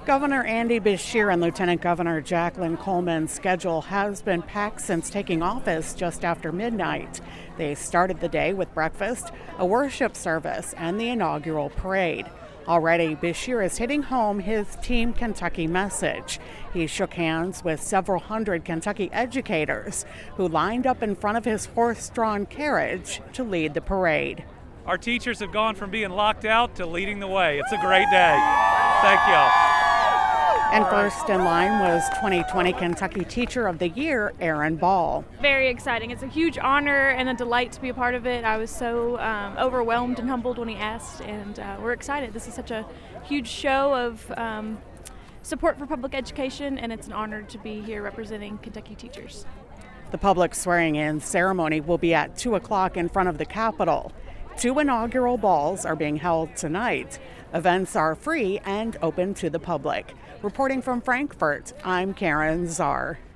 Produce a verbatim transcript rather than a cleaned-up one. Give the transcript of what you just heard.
Governor Andy Beshear and Lieutenant Governor Jacqueline Coleman's schedule has been packed since taking office just after midnight. They started the day with breakfast, a worship service, and the inaugural parade. Already, Beshear is hitting home his Team Kentucky message. He shook hands with several hundred Kentucky educators who lined up in front of his horse-drawn carriage to lead the parade. Our teachers have gone from being locked out to leading the way. It's a great day. Thank y'all. And first in line was twenty twenty Kentucky Teacher of the Year, Erin Ball. Very exciting. It's a huge honor and a delight to be a part of it. I was so um, overwhelmed and humbled when he asked, and uh, we're excited. This is such a huge show of um, support for public education, and it's an honor to be here representing Kentucky teachers. The public swearing-in ceremony will be at two o'clock in front of the Capitol. Two inaugural balls are being held tonight. Events are free and open to the public. Reporting from Frankfort, I'm Karen Czar.